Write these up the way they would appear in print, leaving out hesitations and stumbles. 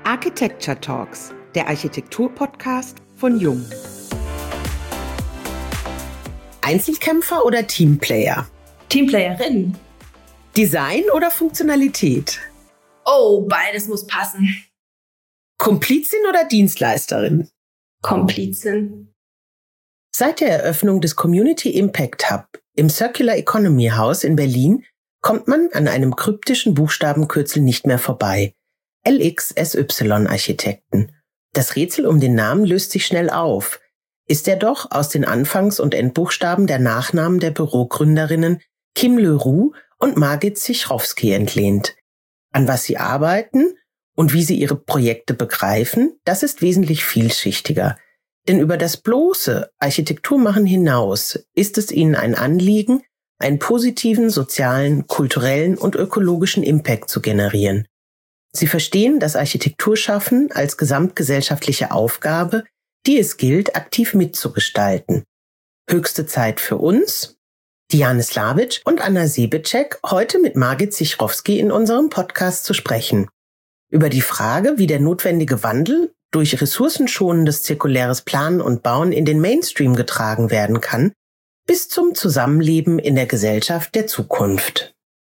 Architecture Talks, der Architektur-Podcast von Jung. Einzelkämpfer oder Teamplayer? Teamplayerin. Design oder Funktionalität? Oh, beides muss passen. Komplizin oder Dienstleisterin? Komplizin. Seit der Eröffnung des Community Impact Hub im Circular Economy House in Berlin kommt man an einem kryptischen Buchstabenkürzel nicht mehr vorbei. LXSY Architekten. Das Rätsel um den Namen löst sich schnell auf. Ist er doch aus den Anfangs- und Endbuchstaben der Nachnamen der Bürogründerinnen Kim Leroux und Margit Zichrowski entlehnt. An was sie arbeiten und wie sie ihre Projekte begreifen, das ist wesentlich vielschichtiger. Denn über das bloße Architekturmachen hinaus ist es ihnen ein Anliegen, einen positiven sozialen, kulturellen und ökologischen Impact zu generieren. Sie verstehen das Architekturschaffen als gesamtgesellschaftliche Aufgabe, die es gilt, aktiv mitzugestalten. Höchste Zeit für uns, Diane Slavic und Anna Sebecek, heute mit Margit Zichrowski in unserem Podcast zu sprechen. Über die Frage, wie der notwendige Wandel durch ressourcenschonendes zirkuläres Planen und Bauen in den Mainstream getragen werden kann, bis zum Zusammenleben in der Gesellschaft der Zukunft.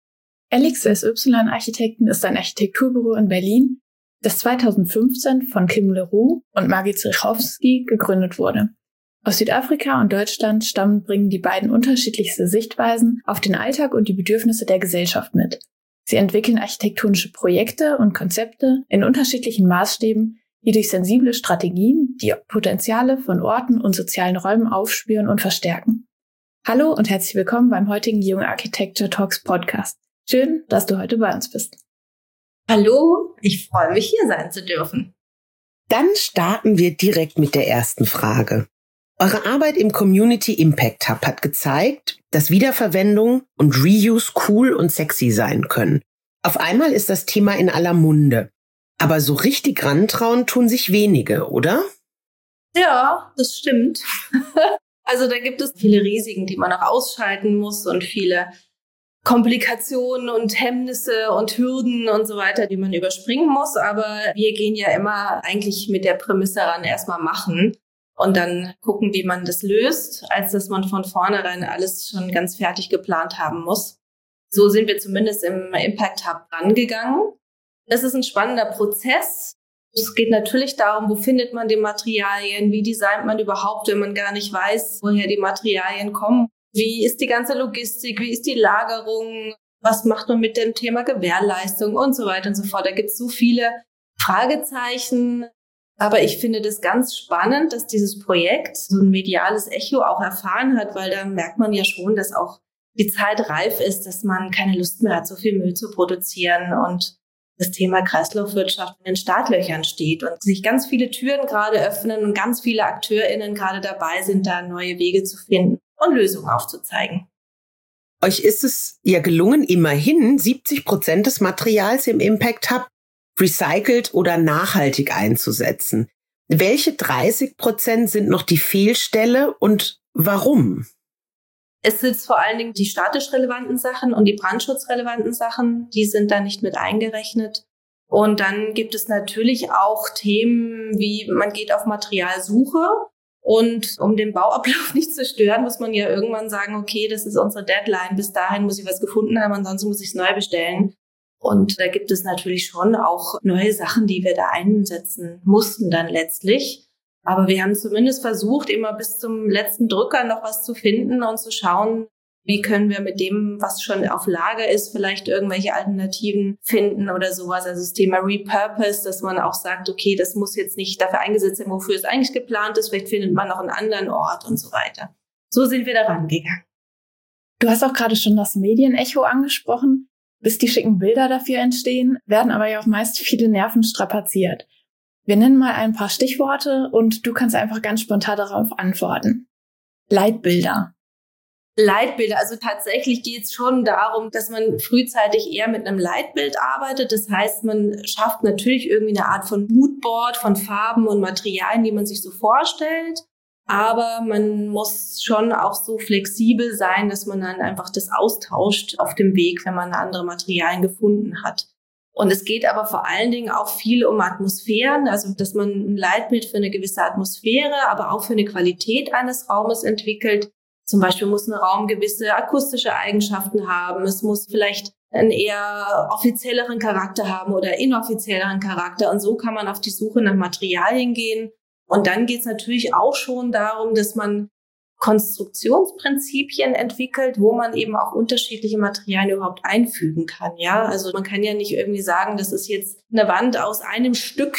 LXSY Architekten ist ein Architekturbüro in Berlin, das 2015 von Kim Leroux und Margit Zichrowski gegründet wurde. Aus Südafrika und Deutschland stammend bringen die beiden unterschiedlichste Sichtweisen auf den Alltag und die Bedürfnisse der Gesellschaft mit. Sie entwickeln architektonische Projekte und Konzepte in unterschiedlichen Maßstäben, die durch sensible Strategien die Potenziale von Orten und sozialen Räumen aufspüren und verstärken. Hallo und herzlich willkommen beim heutigen Jung Architecture Talks Podcast. Schön, dass du heute bei uns bist. Hallo, ich freue mich, hier sein zu dürfen. Dann starten wir direkt mit der ersten Frage. Eure Arbeit im Community Impact Hub hat gezeigt, dass Wiederverwendung und Reuse cool und sexy sein können. Auf einmal ist das Thema in aller Munde. Aber so richtig rantrauen tun sich wenige, oder? Ja, das stimmt. Also da gibt es viele Risiken, die man auch ausschalten muss und viele Komplikationen und Hemmnisse und Hürden und so weiter, die man überspringen muss. Aber wir gehen ja immer eigentlich mit der Prämisse ran, erstmal machen und dann gucken, wie man das löst, als dass man von vornherein alles schon ganz fertig geplant haben muss. So sind wir zumindest im Impact Hub rangegangen. Das ist ein spannender Prozess. Es geht natürlich darum, wo findet man die Materialien, wie designt man überhaupt, wenn man gar nicht weiß, woher die Materialien kommen. Wie ist die ganze Logistik, wie ist die Lagerung, was macht man mit dem Thema Gewährleistung und so weiter und so fort. Da gibt es so viele Fragezeichen. Aber ich finde das ganz spannend, dass dieses Projekt so ein mediales Echo auch erfahren hat, weil da merkt man ja schon, dass auch die Zeit reif ist, dass man keine Lust mehr hat, so viel Müll zu produzieren und das Thema Kreislaufwirtschaft in den Startlöchern steht und sich ganz viele Türen gerade öffnen und ganz viele AkteurInnen gerade dabei sind, da neue Wege zu finden und Lösungen aufzuzeigen. Euch ist es ja gelungen, immerhin 70% des Materials im Impact Hub recycelt oder nachhaltig einzusetzen. Welche 30% sind noch die Fehlstelle und warum? Es sind vor allen Dingen die statisch relevanten Sachen und die brandschutzrelevanten Sachen, die sind da nicht mit eingerechnet. Und dann gibt es natürlich auch Themen wie, man geht auf Materialsuche und um den Bauablauf nicht zu stören, muss man ja irgendwann sagen, okay, das ist unsere Deadline, bis dahin muss ich was gefunden haben, ansonsten muss ich es neu bestellen. Und da gibt es natürlich schon auch neue Sachen, die wir da einsetzen mussten dann letztlich. Aber wir haben zumindest versucht, immer bis zum letzten Drücker noch was zu finden und zu schauen, wie können wir mit dem, was schon auf Lager ist, vielleicht irgendwelche Alternativen finden oder sowas. Also das Thema Repurpose, dass man auch sagt, okay, das muss jetzt nicht dafür eingesetzt werden, wofür es eigentlich geplant ist. Vielleicht findet man noch einen anderen Ort und so weiter. So sind wir da rangegangen. Du hast auch gerade schon das Medienecho angesprochen. Bis die schicken Bilder dafür entstehen, werden aber ja auch meist viele Nerven strapaziert. Wir nennen mal ein paar Stichworte und du kannst einfach ganz spontan darauf antworten. Leitbilder. Leitbilder, also tatsächlich geht es schon darum, dass man frühzeitig eher mit einem Leitbild arbeitet. Das heißt, man schafft natürlich irgendwie eine Art von Moodboard, von Farben und Materialien, die man sich so vorstellt. Aber man muss schon auch so flexibel sein, dass man dann einfach das austauscht auf dem Weg, wenn man andere Materialien gefunden hat. Und es geht aber vor allen Dingen auch viel um Atmosphären, also dass man ein Leitbild für eine gewisse Atmosphäre, aber auch für eine Qualität eines Raumes entwickelt. Zum Beispiel muss ein Raum gewisse akustische Eigenschaften haben. Es muss vielleicht einen eher offizielleren Charakter haben oder inoffizielleren Charakter. Und so kann man auf die Suche nach Materialien gehen. Und dann geht es natürlich auch schon darum, dass man Konstruktionsprinzipien entwickelt, wo man eben auch unterschiedliche Materialien überhaupt einfügen kann. Ja, also man kann ja nicht irgendwie sagen, das ist jetzt eine Wand aus einem Stück,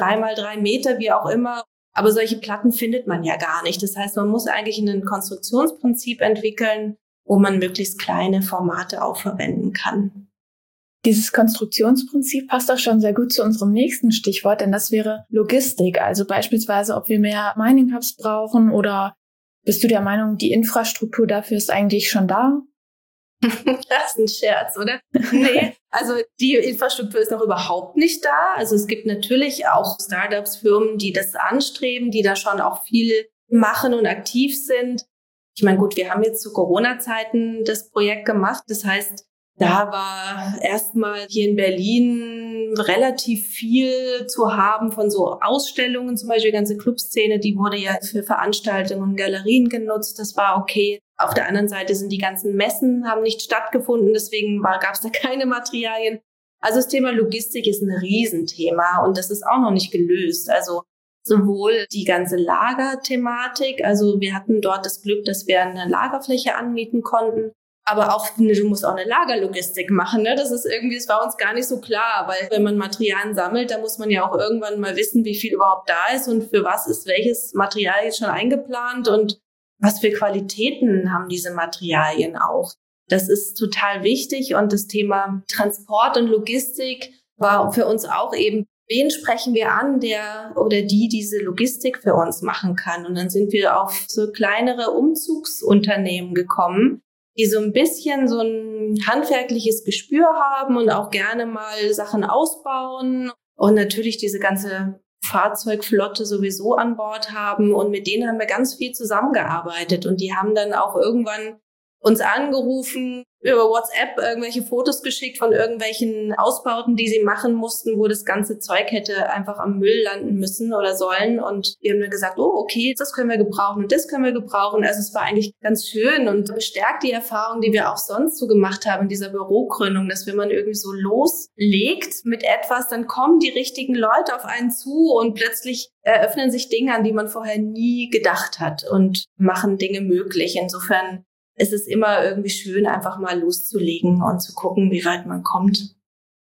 3x3 Meter, wie auch immer. Aber solche Platten findet man ja gar nicht. Das heißt, man muss eigentlich ein Konstruktionsprinzip entwickeln, wo man möglichst kleine Formate auch verwenden kann. Dieses Konstruktionsprinzip passt auch schon sehr gut zu unserem nächsten Stichwort, denn das wäre Logistik. Also beispielsweise, ob wir mehr Mining Hubs brauchen oder bist du der Meinung, die Infrastruktur dafür ist eigentlich schon da? Das ist ein Scherz, oder? Nee, also die Infrastruktur ist noch überhaupt nicht da. Also es gibt natürlich auch Startups, Firmen, die das anstreben, die da schon auch viel machen und aktiv sind. Ich meine, gut, wir haben jetzt zu Corona-Zeiten das Projekt gemacht. Das heißt, da war erstmal hier in Berlin relativ viel zu haben von so Ausstellungen, zum Beispiel die ganze Clubszene, die wurde ja für Veranstaltungen und Galerien genutzt. Das war okay. Auf der anderen Seite sind die ganzen Messen, haben nicht stattgefunden, deswegen gab es da keine Materialien. Also das Thema Logistik ist ein Riesenthema und das ist auch noch nicht gelöst. Also sowohl die ganze Lagerthematik, also wir hatten dort das Glück, dass wir eine Lagerfläche anmieten konnten, aber auch, du musst auch eine Lagerlogistik machen, ne? Das war uns gar nicht so klar, weil wenn man Materialien sammelt, dann muss man ja auch irgendwann mal wissen, wie viel überhaupt da ist und für was ist welches Material jetzt schon eingeplant und was für Qualitäten haben diese Materialien auch. Das ist total wichtig und das Thema Transport und Logistik war für uns auch eben, wen sprechen wir an, der oder die diese Logistik für uns machen kann. Und dann sind wir auf so kleinere Umzugsunternehmen gekommen, die so ein bisschen so ein handwerkliches Gespür haben und auch gerne mal Sachen ausbauen und natürlich diese ganze Fahrzeugflotte sowieso an Bord haben. Und mit denen haben wir ganz viel zusammengearbeitet. Und die haben dann auch irgendwann uns angerufen, über WhatsApp irgendwelche Fotos geschickt von irgendwelchen Ausbauten, die sie machen mussten, wo das ganze Zeug hätte einfach am Müll landen müssen oder sollen. Und wir haben dann gesagt, oh, okay, das können wir gebrauchen und das können wir gebrauchen. Also es war eigentlich ganz schön und bestärkt die Erfahrung, die wir auch sonst so gemacht haben in dieser Bürogründung, dass wenn man irgendwie so loslegt mit etwas, dann kommen die richtigen Leute auf einen zu und plötzlich eröffnen sich Dinge, an die man vorher nie gedacht hat und machen Dinge möglich. Insofern es ist immer irgendwie schön, einfach mal loszulegen und zu gucken, wie weit man kommt.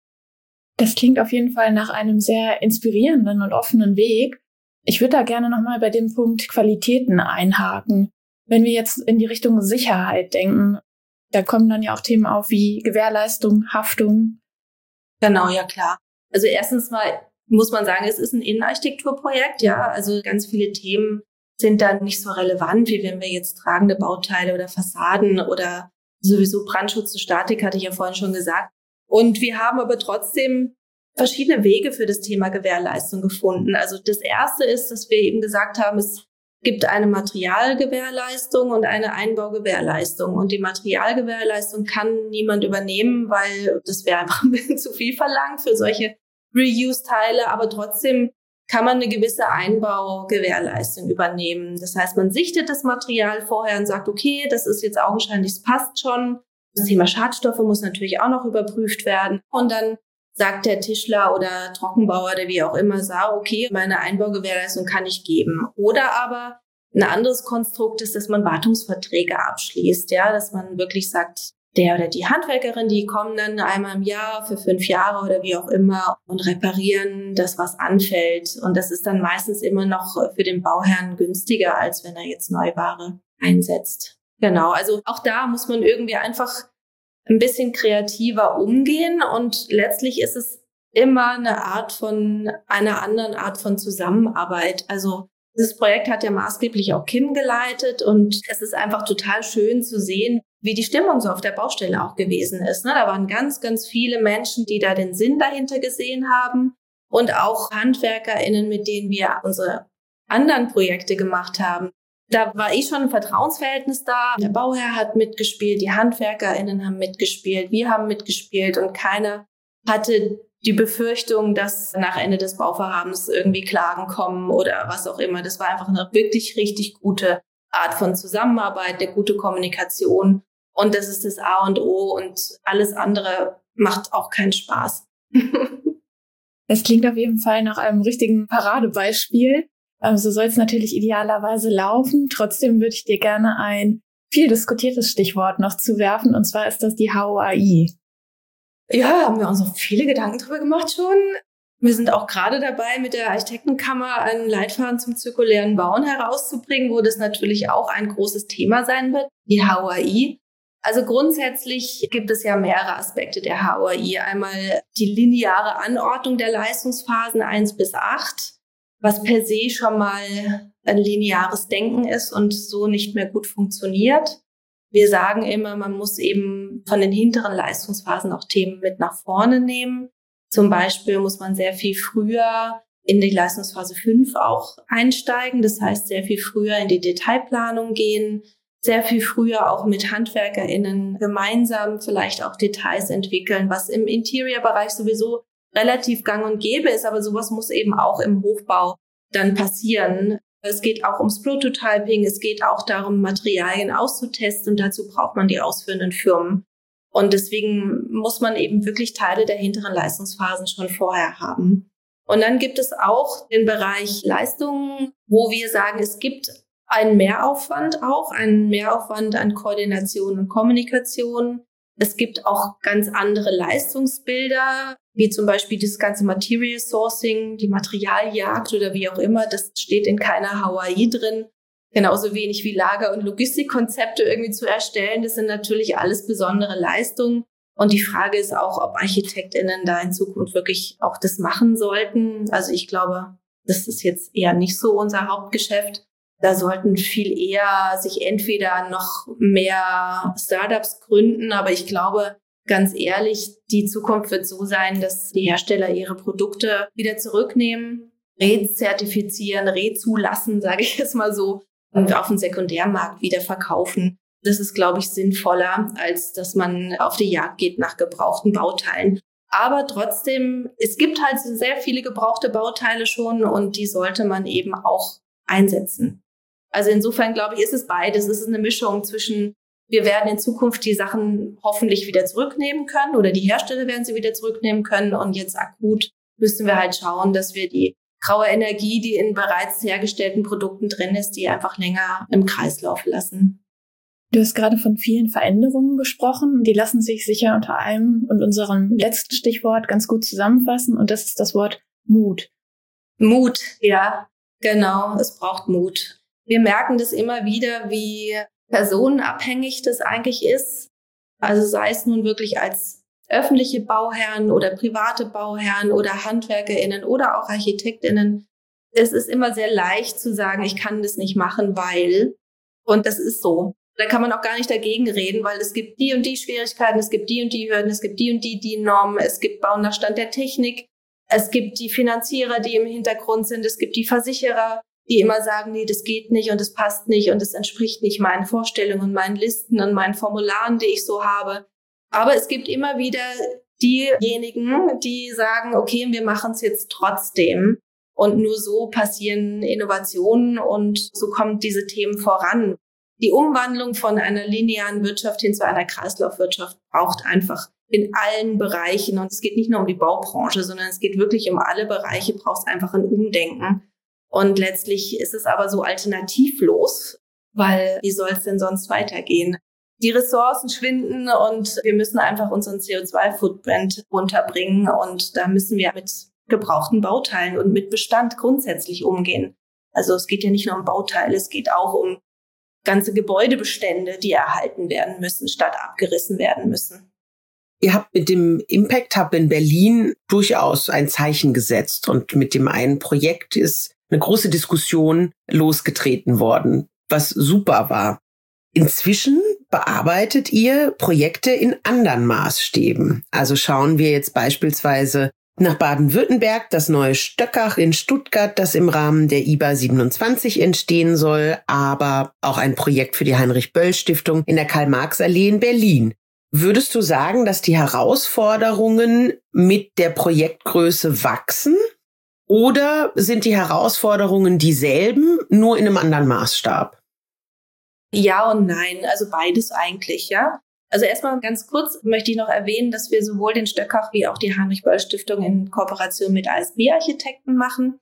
Das klingt auf jeden Fall nach einem sehr inspirierenden und offenen Weg. Ich würde da gerne nochmal bei dem Punkt Qualitäten einhaken. Wenn wir jetzt in die Richtung Sicherheit denken, da kommen dann ja auch Themen auf wie Gewährleistung, Haftung. Genau, ja klar. Also erstens mal muss man sagen, es ist ein Innenarchitekturprojekt, ja, also ganz viele Themen sind dann nicht so relevant, wie wenn wir jetzt tragende Bauteile oder Fassaden oder sowieso Brandschutz und Statik, hatte ich ja vorhin schon gesagt. Und wir haben aber trotzdem verschiedene Wege für das Thema Gewährleistung gefunden. Also das erste ist, dass wir eben gesagt haben, es gibt eine Materialgewährleistung und eine Einbaugewährleistung. Und die Materialgewährleistung kann niemand übernehmen, weil das wäre einfach ein bisschen zu viel verlangt für solche Reuse-Teile. Aber trotzdem kann man eine gewisse Einbaugewährleistung übernehmen. Das heißt, man sichtet das Material vorher und sagt, okay, das ist jetzt augenscheinlich, es passt schon. Das Thema Schadstoffe muss natürlich auch noch überprüft werden. Und dann sagt der Tischler oder Trockenbauer oder wie auch immer, okay, meine Einbaugewährleistung kann ich geben. Oder aber ein anderes Konstrukt ist, dass man Wartungsverträge abschließt, ja, dass man wirklich sagt, der oder die Handwerkerin, die kommen dann einmal im Jahr für 5 Jahre oder wie auch immer und reparieren das, was anfällt. Und das ist dann meistens immer noch für den Bauherrn günstiger, als wenn er jetzt Neuware einsetzt. Genau, also auch da muss man irgendwie einfach ein bisschen kreativer umgehen und letztlich ist es immer einer anderen Art von Zusammenarbeit. Also dieses Projekt hat ja maßgeblich auch Kim geleitet und es ist einfach total schön zu sehen, wie die Stimmung so auf der Baustelle auch gewesen ist. Da waren ganz, ganz viele Menschen, die da den Sinn dahinter gesehen haben und auch HandwerkerInnen, mit denen wir unsere anderen Projekte gemacht haben. Da war schon ein Vertrauensverhältnis da. Der Bauherr hat mitgespielt, die HandwerkerInnen haben mitgespielt, wir haben mitgespielt und keiner hatte die Befürchtung, dass nach Ende des Bauvorhabens irgendwie Klagen kommen oder was auch immer. Das war einfach eine wirklich richtig gute Art von Zusammenarbeit, eine gute Kommunikation. Und das ist das A und O und alles andere macht auch keinen Spaß. Es klingt auf jeden Fall nach einem richtigen Paradebeispiel. So soll es natürlich idealerweise laufen. Trotzdem würde ich dir gerne ein viel diskutiertes Stichwort noch zuwerfen, und zwar ist das die HOAI. Ja, haben wir uns auch viele Gedanken drüber gemacht schon. Wir sind auch gerade dabei, mit der Architektenkammer einen Leitfaden zum zirkulären Bauen herauszubringen, wo das natürlich auch ein großes Thema sein wird, die HOAI. Also grundsätzlich gibt es ja mehrere Aspekte der HOAI. Einmal die lineare Anordnung der Leistungsphasen 1 bis 8, was per se schon mal ein lineares Denken ist und so nicht mehr gut funktioniert. Wir sagen immer, man muss eben von den hinteren Leistungsphasen auch Themen mit nach vorne nehmen. Zum Beispiel muss man sehr viel früher in die Leistungsphase 5 auch einsteigen. Das heißt, sehr viel früher in die Detailplanung gehen, sehr viel früher auch mit HandwerkerInnen gemeinsam vielleicht auch Details entwickeln, was im Interior-Bereich sowieso relativ gang und gäbe ist, aber sowas muss eben auch im Hochbau dann passieren. Es geht auch ums Prototyping, es geht auch darum, Materialien auszutesten und dazu braucht man die ausführenden Firmen. Und deswegen muss man eben wirklich Teile der hinteren Leistungsphasen schon vorher haben. Und dann gibt es auch den Bereich Leistungen, wo wir sagen, es gibt einen Mehraufwand an Koordination und Kommunikation. Es gibt auch ganz andere Leistungsbilder, wie zum Beispiel das ganze Material Sourcing, die Materialjagd oder wie auch immer. Das steht in keiner HOAI drin. Genauso wenig wie Lager- und Logistikkonzepte irgendwie zu erstellen. Das sind natürlich alles besondere Leistungen. Und die Frage ist auch, ob ArchitektInnen da in Zukunft wirklich auch das machen sollten. Also ich glaube, das ist jetzt eher nicht so unser Hauptgeschäft. Da sollten viel eher sich entweder noch mehr Startups gründen, aber ich glaube, ganz ehrlich, die Zukunft wird so sein, dass die Hersteller ihre Produkte wieder zurücknehmen, rezertifizieren, rezulassen, sage ich jetzt mal so, und auf dem Sekundärmarkt wieder verkaufen. Das ist, glaube ich, sinnvoller, als dass man auf die Jagd geht nach gebrauchten Bauteilen. Aber trotzdem, es gibt halt sehr viele gebrauchte Bauteile schon und die sollte man eben auch einsetzen. Also insofern, glaube ich, ist es beides. Es ist eine Mischung zwischen, wir werden in Zukunft die Sachen hoffentlich wieder zurücknehmen können oder die Hersteller werden sie wieder zurücknehmen können. Und jetzt akut müssen wir halt schauen, dass wir die graue Energie, die in bereits hergestellten Produkten drin ist, die einfach länger im Kreislauf lassen. Du hast gerade von vielen Veränderungen gesprochen. Die lassen sich sicher unter einem und unserem letzten Stichwort ganz gut zusammenfassen. Und das ist das Wort Mut. Mut, ja, genau. Es braucht Mut. Wir merken das immer wieder, wie personenabhängig das eigentlich ist. Also sei es nun wirklich als öffentliche Bauherren oder private Bauherren oder HandwerkerInnen oder auch ArchitektInnen. Es ist immer sehr leicht zu sagen, ich kann das nicht machen, weil, und das ist so. Da kann man auch gar nicht dagegen reden, weil es gibt die und die Schwierigkeiten, es gibt die und die Hürden, es gibt die und die Normen, es gibt Bauen nach Stand der Technik, es gibt die Finanzierer, die im Hintergrund sind, es gibt die Versicherer, die immer sagen, nee, das geht nicht und das passt nicht und das entspricht nicht meinen Vorstellungen, meinen Listen und meinen Formularen, die ich so habe. Aber es gibt immer wieder diejenigen, die sagen, okay, wir machen es jetzt trotzdem. Und nur so passieren Innovationen und so kommen diese Themen voran. Die Umwandlung von einer linearen Wirtschaft hin zu einer Kreislaufwirtschaft braucht einfach in allen Bereichen. Und es geht nicht nur um die Baubranche, sondern es geht wirklich um alle Bereiche, braucht es einfach ein Umdenken. Und letztlich ist es aber so alternativlos, weil wie soll es denn sonst weitergehen? Die Ressourcen schwinden und wir müssen einfach unseren CO2-Footprint runterbringen. Und da müssen wir mit gebrauchten Bauteilen und mit Bestand grundsätzlich umgehen. Also es geht ja nicht nur um Bauteile, es geht auch um ganze Gebäudebestände, die erhalten werden müssen, statt abgerissen werden müssen. Ihr habt mit dem Impact Hub in Berlin durchaus ein Zeichen gesetzt und mit dem einen Projekt ist eine große Diskussion losgetreten worden, was super war. Inzwischen bearbeitet ihr Projekte in anderen Maßstäben. Also schauen wir jetzt beispielsweise nach Baden-Württemberg, das neue Stöckach in Stuttgart, das im Rahmen der IBA 27 entstehen soll, aber auch ein Projekt für die Heinrich-Böll-Stiftung in der Karl-Marx-Allee in Berlin. Würdest du sagen, dass die Herausforderungen mit der Projektgröße wachsen? Oder sind die Herausforderungen dieselben, nur in einem anderen Maßstab? Ja und nein, also beides eigentlich, ja. Also erstmal ganz kurz möchte ich noch erwähnen, dass wir sowohl den Stöckach wie auch die Heinrich-Böll-Stiftung in Kooperation mit ASB-Architekten machen.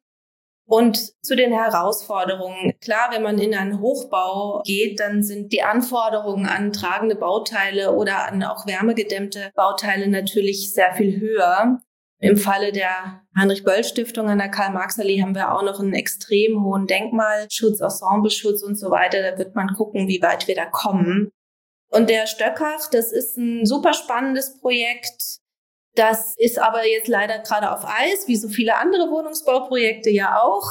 Und zu den Herausforderungen. Klar, wenn man in einen Hochbau geht, dann sind die Anforderungen an tragende Bauteile oder an auch wärmegedämmte Bauteile natürlich sehr viel höher. Im Falle der Heinrich-Böll-Stiftung an der Karl-Marx-Allee haben wir auch noch einen extrem hohen Denkmalschutz, Ensembleschutz und so weiter. Da wird man gucken, wie weit wir da kommen. Und der Stöckach, das ist ein super spannendes Projekt. Das ist aber jetzt leider gerade auf Eis, wie so viele andere Wohnungsbauprojekte ja auch.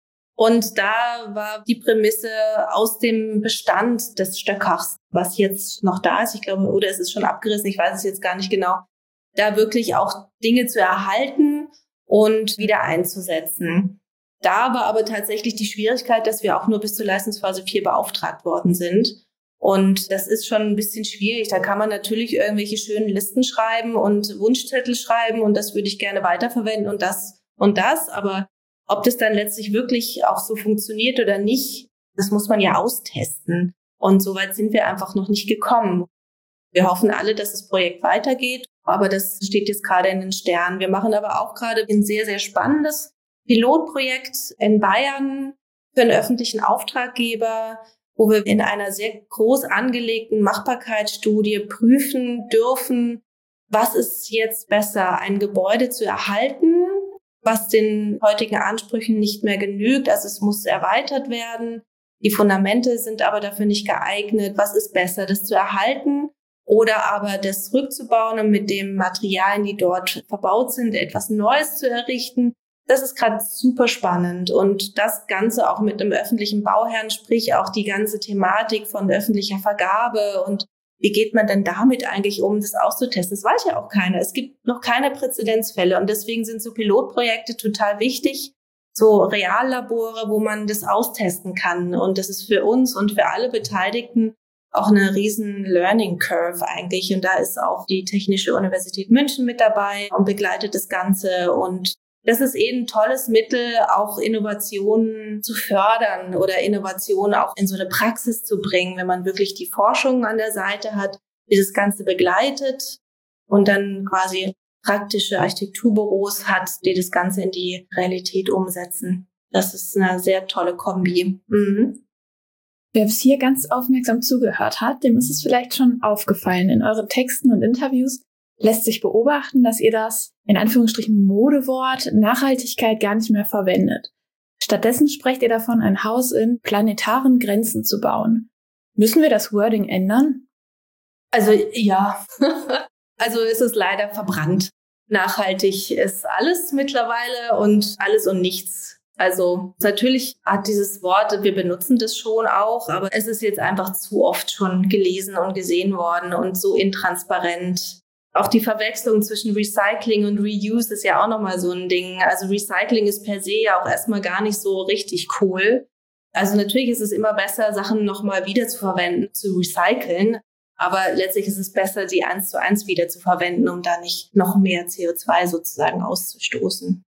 Und da war die Prämisse aus dem Bestand des Stöckachs, was jetzt noch da ist, ich glaube, oder es ist schon abgerissen, ich weiß es jetzt gar nicht genau, da wirklich auch Dinge zu erhalten und wieder einzusetzen. Da war aber tatsächlich die Schwierigkeit, dass wir auch nur bis zur Leistungsphase 4 beauftragt worden sind. Und das ist schon ein bisschen schwierig. Da kann man natürlich irgendwelche schönen Listen schreiben und Wunschzettel schreiben und das würde ich gerne weiterverwenden und das und das. Aber ob das dann letztlich wirklich auch so funktioniert oder nicht, das muss man ja austesten. Und so weit sind wir einfach noch nicht gekommen. Wir hoffen alle, dass das Projekt weitergeht, aber das steht jetzt gerade in den Sternen. Wir machen aber auch gerade ein sehr, sehr spannendes Pilotprojekt in Bayern für einen öffentlichen Auftraggeber, wo wir in einer sehr groß angelegten Machbarkeitsstudie prüfen dürfen, was ist jetzt besser, ein Gebäude zu erhalten, was den heutigen Ansprüchen nicht mehr genügt, also es muss erweitert werden, die Fundamente sind aber dafür nicht geeignet, was ist besser, das zu erhalten oder aber das rückzubauen und mit den Materialien, die dort verbaut sind, etwas Neues zu errichten. Das ist gerade super spannend und das Ganze auch mit einem öffentlichen Bauherrn, sprich auch die ganze Thematik von öffentlicher Vergabe und wie geht man denn damit eigentlich um, das auszutesten? Das weiß ja auch keiner. Es gibt noch keine Präzedenzfälle und deswegen sind so Pilotprojekte total wichtig, so Reallabore, wo man das austesten kann und das ist für uns und für alle Beteiligten auch eine riesen Learning Curve eigentlich und da ist auch die Technische Universität München mit dabei und begleitet das Ganze und das ist eben ein tolles Mittel, auch Innovationen zu fördern oder Innovationen auch in so eine Praxis zu bringen, wenn man wirklich die Forschung an der Seite hat, die das Ganze begleitet und dann quasi praktische Architekturbüros hat, die das Ganze in die Realität umsetzen. Das ist eine sehr tolle Kombi. Mhm. Wer bis hier ganz aufmerksam zugehört hat, dem ist es vielleicht schon aufgefallen. In euren Texten und Interviews lässt sich beobachten, dass ihr das, in Anführungsstrichen, Modewort Nachhaltigkeit gar nicht mehr verwendet. Stattdessen sprecht ihr davon, ein Haus in planetaren Grenzen zu bauen. Müssen wir das Wording ändern? Also ja, also es ist leider verbrannt. Nachhaltig ist alles mittlerweile und alles und nichts. Also natürlich hat dieses Wort, wir benutzen das schon auch, aber es ist jetzt einfach zu oft schon gelesen und gesehen worden und so intransparent. Auch die Verwechslung zwischen Recycling und Reuse ist ja auch nochmal so ein Ding. Also Recycling ist per se ja auch erstmal gar nicht so richtig cool. Also natürlich ist es immer besser, Sachen nochmal wieder zu verwenden, zu recyceln. Aber letztlich ist es besser, sie 1:1 wieder zu verwenden, um da nicht noch mehr CO2 sozusagen auszustoßen.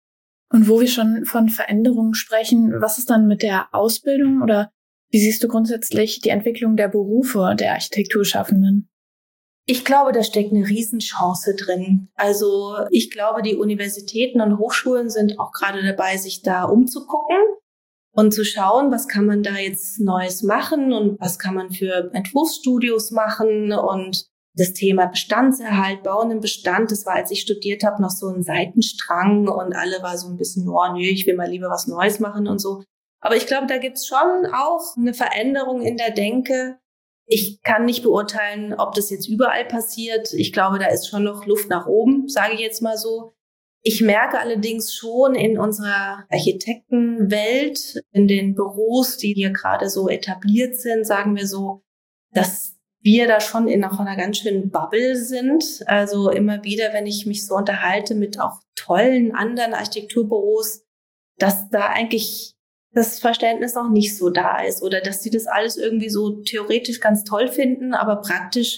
Und wo wir schon von Veränderungen sprechen, was ist dann mit der Ausbildung oder wie siehst du grundsätzlich die Entwicklung der Berufe der Architekturschaffenden? Ich glaube, da steckt eine Riesenchance drin. Also ich glaube, die Universitäten und Hochschulen sind auch gerade dabei, sich da umzugucken und zu schauen, was kann man da jetzt Neues machen und was kann man für Entwurfsstudios machen und das Thema Bestandserhalt, Bauen im Bestand, das war, als ich studiert habe, noch so ein Seitenstrang und alle war so ein bisschen, oh nö, ich will mal lieber was Neues machen und so. Aber ich glaube, da gibt's schon auch eine Veränderung in der Denke. Ich kann nicht beurteilen, ob das jetzt überall passiert. Ich glaube, da ist schon noch Luft nach oben, sage ich jetzt mal so. Ich merke allerdings schon in unserer Architektenwelt, in den Büros, die hier gerade so etabliert sind, sagen wir so, dass wir da schon in einer ganz schönen Bubble sind. Also immer wieder, wenn ich mich so unterhalte mit auch tollen anderen Architekturbüros, dass da eigentlich das Verständnis noch nicht so da ist oder dass sie das alles irgendwie so theoretisch ganz toll finden, aber praktisch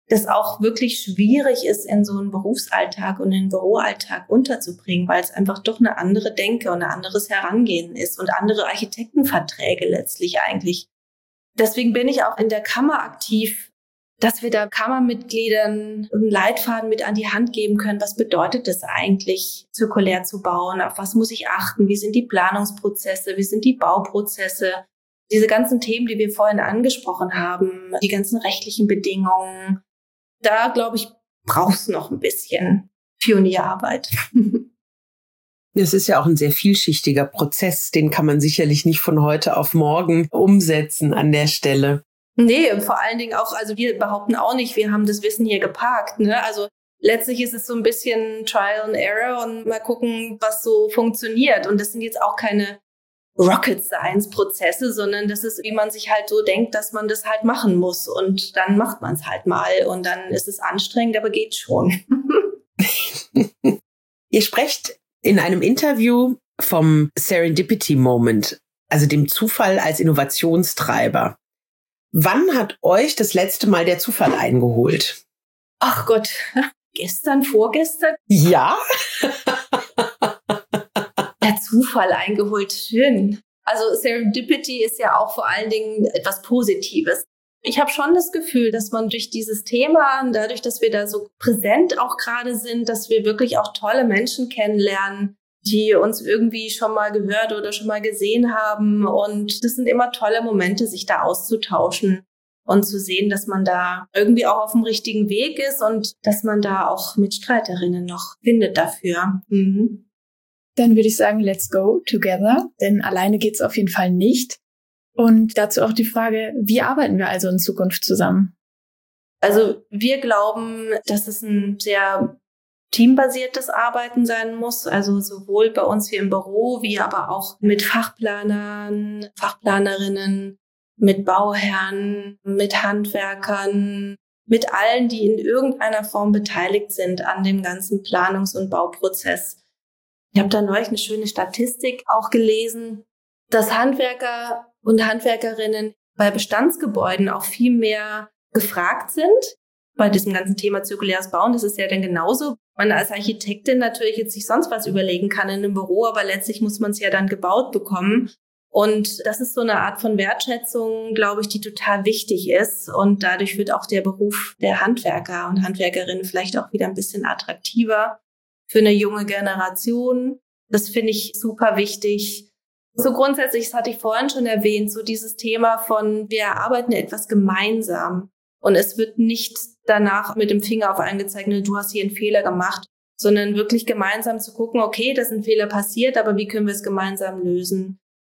das auch wirklich schwierig ist, in so einen Berufsalltag und in einen Büroalltag unterzubringen, weil es einfach doch eine andere Denke und ein anderes Herangehen ist und andere Architektenverträge letztlich eigentlich. Deswegen bin ich auch in der Kammer aktiv, dass wir da Kammermitgliedern einen Leitfaden mit an die Hand geben können. Was bedeutet es eigentlich, zirkulär zu bauen? Auf was muss ich achten? Wie sind die Planungsprozesse? Wie sind die Bauprozesse? Diese ganzen Themen, die wir vorhin angesprochen haben, die ganzen rechtlichen Bedingungen, da, glaube ich, braucht es noch ein bisschen Pionierarbeit. Es ist ja auch ein sehr vielschichtiger Prozess, den kann man sicherlich nicht von heute auf morgen umsetzen an der Stelle. Nee, vor allen Dingen auch, also wir behaupten auch nicht, wir haben das Wissen hier geparkt, ne? Also letztlich ist es so ein bisschen Trial and Error und mal gucken, was so funktioniert. Und das sind jetzt auch keine Rocket Science Prozesse, sondern das ist, wie man sich halt so denkt, dass man das halt machen muss. Und dann macht man es halt mal. Und dann ist es anstrengend, aber geht schon. Ihr sprecht in einem Interview vom Serendipity Moment, also dem Zufall als Innovationstreiber. Wann hat euch das letzte Mal der Zufall eingeholt? Ach Gott, gestern, vorgestern? Ja. Der Zufall eingeholt, schön. Also Serendipity ist ja auch vor allen Dingen etwas Positives. Ich habe schon das Gefühl, dass man durch dieses Thema, dadurch, dass wir da so präsent auch gerade sind, dass wir wirklich auch tolle Menschen kennenlernen, die uns irgendwie schon mal gehört oder schon mal gesehen haben. Und das sind immer tolle Momente, sich da auszutauschen und zu sehen, dass man da irgendwie auch auf dem richtigen Weg ist und dass man da auch Mitstreiterinnen noch findet dafür. Mhm. Dann würde ich sagen, let's go together, denn alleine geht's auf jeden Fall nicht. Und dazu auch die Frage, wie arbeiten wir also in Zukunft zusammen? Also wir glauben, dass es ein sehr teambasiertes Arbeiten sein muss, also sowohl bei uns hier im Büro, wie aber auch mit Fachplanern, Fachplanerinnen, mit Bauherren, mit Handwerkern, mit allen, die in irgendeiner Form beteiligt sind an dem ganzen Planungs- und Bauprozess. Ich habe da neulich eine schöne Statistik auch gelesen, dass Handwerker und Handwerkerinnen bei Bestandsgebäuden auch viel mehr gefragt sind. Bei diesem ganzen Thema zirkuläres Bauen, das ist ja dann genauso. Man als Architektin natürlich jetzt sich sonst was überlegen kann in einem Büro, aber letztlich muss man es ja dann gebaut bekommen. Und das ist so eine Art von Wertschätzung, glaube ich, die total wichtig ist. Und dadurch wird auch der Beruf der Handwerker und Handwerkerinnen vielleicht auch wieder ein bisschen attraktiver für eine junge Generation. Das finde ich super wichtig. So grundsätzlich, das hatte ich vorhin schon erwähnt, so dieses Thema von, wir erarbeiten etwas gemeinsam. Und es wird nicht danach mit dem Finger auf einen gezeigt, du hast hier einen Fehler gemacht, sondern wirklich gemeinsam zu gucken, okay, da ist ein Fehler passiert, aber wie können wir es gemeinsam lösen?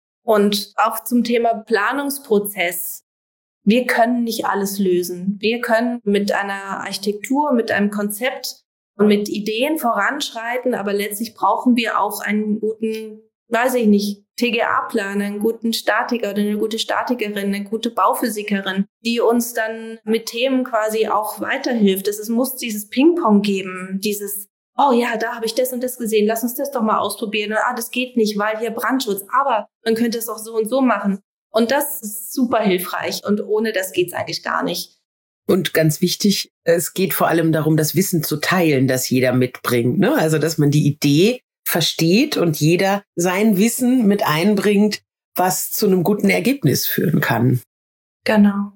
Und auch zum Thema Planungsprozess. Wir können nicht alles lösen. Wir können mit einer Architektur, mit einem Konzept und mit Ideen voranschreiten, aber letztlich brauchen wir auch einen guten, weiß ich nicht, TGA-Planer, einen guten Statiker oder eine gute Statikerin, eine gute Bauphysikerin, die uns dann mit Themen quasi auch weiterhilft. Es muss dieses Ping-Pong geben, dieses, oh ja, da habe ich das und das gesehen, lass uns das doch mal ausprobieren. Und, das geht nicht, weil hier Brandschutz, aber man könnte es auch so und so machen. Und das ist super hilfreich und ohne das geht's eigentlich gar nicht. Und ganz wichtig, es geht vor allem darum, das Wissen zu teilen, das jeder mitbringt, ne? Also, dass man die Idee versteht und jeder sein Wissen mit einbringt, was zu einem guten Ergebnis führen kann. Genau.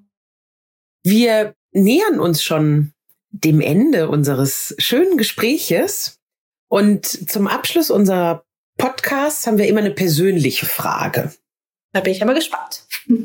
Wir nähern uns schon dem Ende unseres schönen Gespräches und zum Abschluss unserer Podcasts haben wir immer eine persönliche Frage. Da bin ich aber gespannt.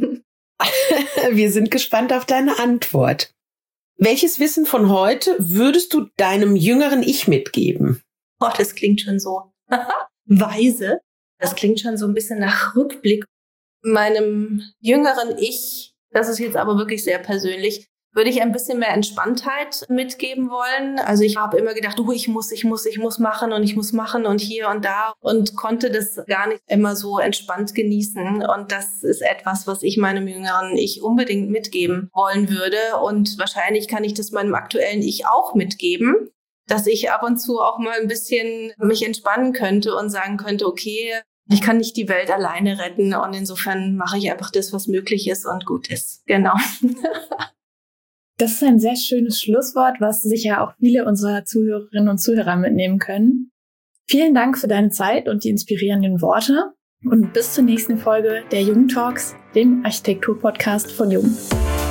Wir sind gespannt auf deine Antwort. Welches Wissen von heute würdest du deinem jüngeren Ich mitgeben? Oh, das klingt schon so weise. Das klingt schon so ein bisschen nach Rückblick. Meinem jüngeren Ich, das ist jetzt aber wirklich sehr persönlich, würde ich ein bisschen mehr Entspanntheit mitgeben wollen. Also ich habe immer gedacht, ich muss machen und ich muss machen und hier und da und konnte das gar nicht immer so entspannt genießen. Und das ist etwas, was ich meinem jüngeren Ich unbedingt mitgeben wollen würde. Und wahrscheinlich kann ich das meinem aktuellen Ich auch mitgeben, dass ich ab und zu auch mal ein bisschen mich entspannen könnte und sagen könnte, okay, ich kann nicht die Welt alleine retten und insofern mache ich einfach das, was möglich ist und gut ist. Genau. Das ist ein sehr schönes Schlusswort, was sicher auch viele unserer Zuhörerinnen und Zuhörer mitnehmen können. Vielen Dank für deine Zeit und die inspirierenden Worte und bis zur nächsten Folge der Jung Talks, dem Architektur-Podcast von Jung.